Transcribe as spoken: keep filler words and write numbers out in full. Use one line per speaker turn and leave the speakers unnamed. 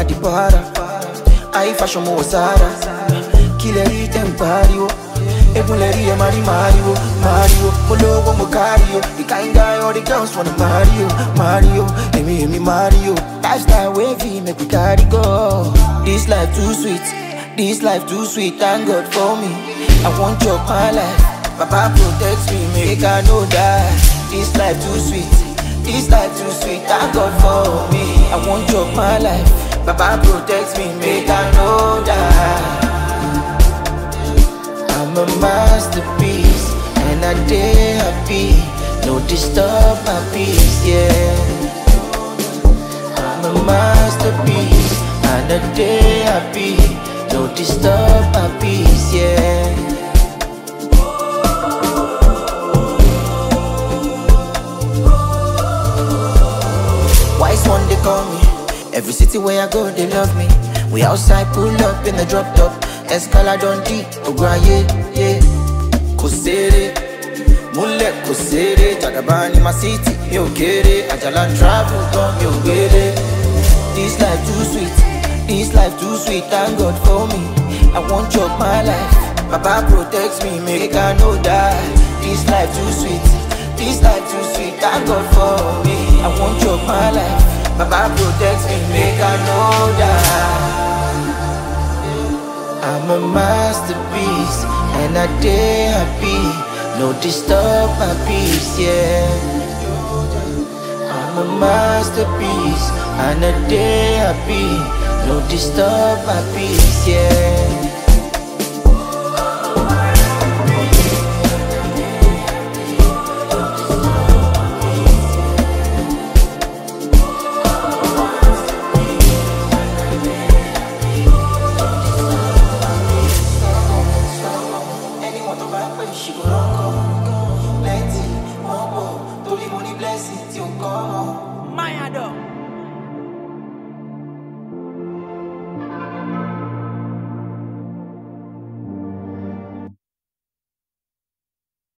di para. I fashion mo Zara. Killeri tempario. Ebuleri e mari Mario, Mario. Mologo mo Cario. The kind guy all the girls wanna Mario, Mario. Emi emi Mario. Lifestyle wavy, make we carry go. This life too sweet, this life too sweet. Thank God for me. I want your my life. Papa protects me, make I no die. This life too sweet, this life too sweet. Thank God for me. I want your my life. Papa protects me, make I no die. I'm a masterpiece, and I day happy. No disturb my peace, yeah. I'm a masterpiece, and I day happy. No disturb my peace, yeah. Wise one they call me. Every city where I go they love me. We outside pull up in the drop top. Escala don't deep, Oguaye, yeah. Kosere, Mule Kosere, Jagabani my city, yo get it. Ajala travel, don't yo get it. This life too sweet, this life too sweet. Thank God for me. I want your my life. Papa protects me, make I no die. This life too sweet, this life too sweet. Thank God for me. I want your my life. Papa protects me, make I no die. I'm a masterpiece, and I day happy. No disturb my peace, yeah. I'm a masterpiece, and I day happy. No disturb my peace, yeah. She go run, go, go, let's